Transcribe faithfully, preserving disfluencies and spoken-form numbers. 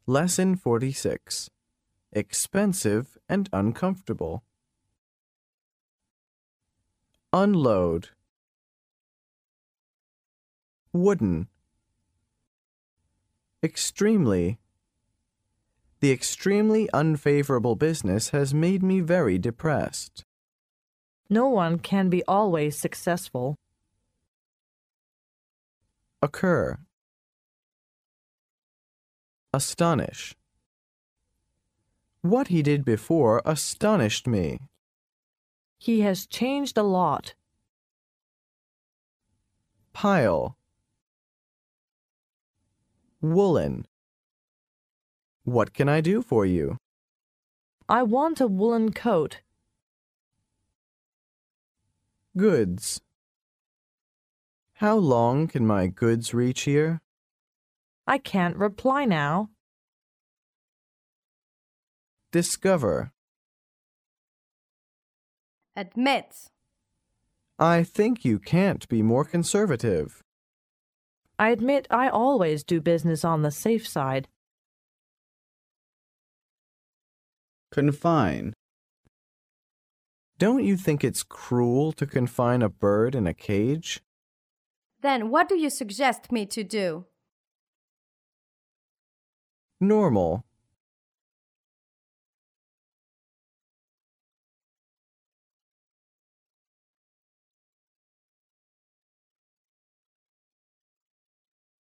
Lesson forty-six. Expensive and uncomfortable. Unload. Wooden. Extremely. The extremely unfavorable business has made me very depressed. No one can be always successful. Occur. Astonish. What he did before astonished me. He has changed a lot. Pile. Woolen. What can I do for you? I want a woolen coat. Goods. How long can my goods reach here? I can't reply now. Discover. Admit. I think you can't be more conservative. I admit I always do business on the safe side. Confine. Don't you think it's cruel to confine a bird in a cage? Then what do you suggest me to do? Normal.